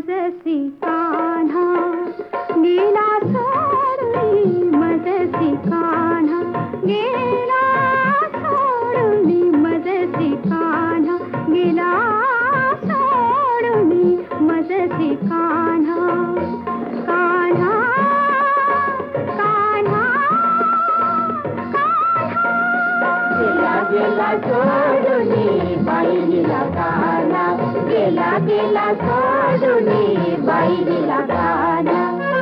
मजसी कान्हा गेला सोडून मजसी कान्हा गेला सोडून मजसी कान्हा गेला सोडून मजसी कान्हा कान्हा कान्हा गेला गेला सोडून बाईला कान्हा गेला गेला सोडून बाईला कान्हा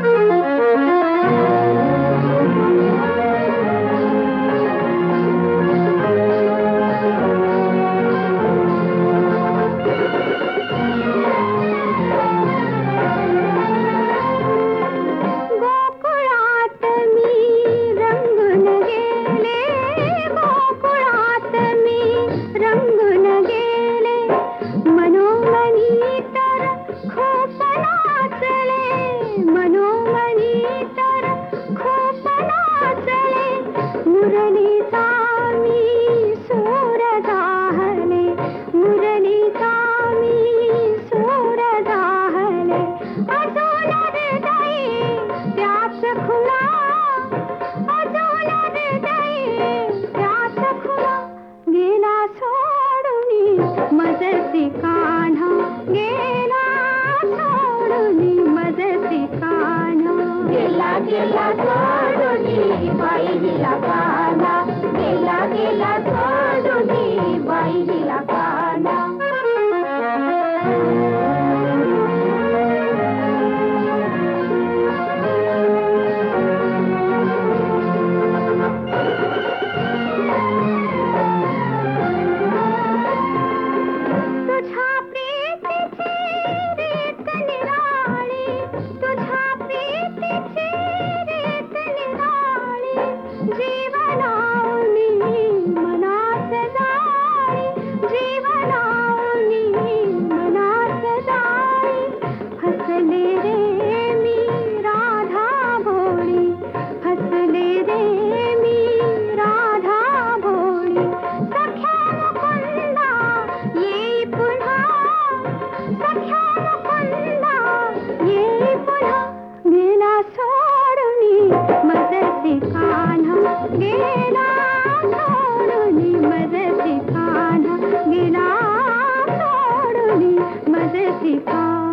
गोकुळात मी रंगून गेले गोकुळात मी रंगून गेले मनोमनी तर खूप नाचले मनोमनी तर खूप नाचले मुरलीचा मी सूर गाहले मुरलीचा मी सूर गाहले अजून हृदयी त्याच खुला अजून हृदयी त्याच खुला गेला सोडून मजसी कान्हा गेला सोडून मजसी कान्हा गेला गेला सोडून बाईला कान्हा गेला गेला सोडून बाईला कान्हा तुझ्या प्रीतीची रीत निराळी तुझ्या प्रीतीची रीत निराळी जीवनावनी मनात जाळी जीवनावनी मनात जाळी हसले रे मी राधा भोळी हसले रे मी राधा भोळी सख्या मुकुंदा येई पुन्हा सख्या मुकुंदा येई पुन्हा गेला सोडून मजसी कान्हा गेला सोडून मजसी कान्हा गेला सोडून मजसी कान्हा